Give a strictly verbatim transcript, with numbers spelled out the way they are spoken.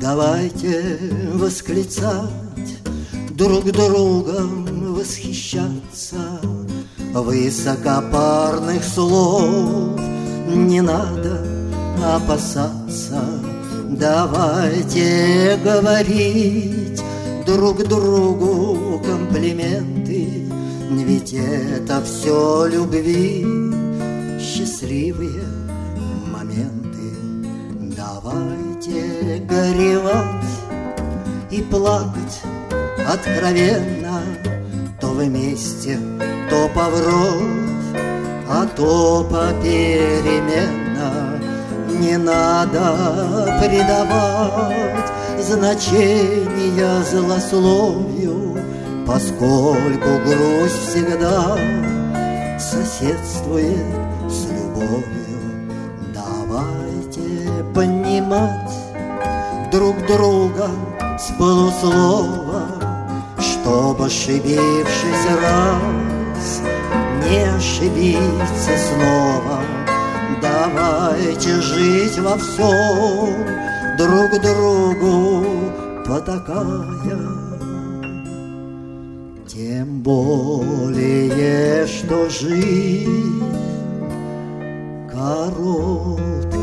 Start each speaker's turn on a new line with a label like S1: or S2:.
S1: Давайте восклицать, друг другом восхищаться. Высокопарных слов не надо опасаться. Давайте говорить друг другу комплименты, ведь это все любви, счастливые моменты. Давайте горевать и плакать откровенно, то вместе, то повровь, а то попеременно. Не надо придавать значения злословию, поскольку грусть всегда соседствует с любовью. Давайте понимать друг друга с полуслова, чтобы, ошибившись раз, не ошибиться снова. Давайте жить во всем друг другу потакая, тем более, что жизнь короткая.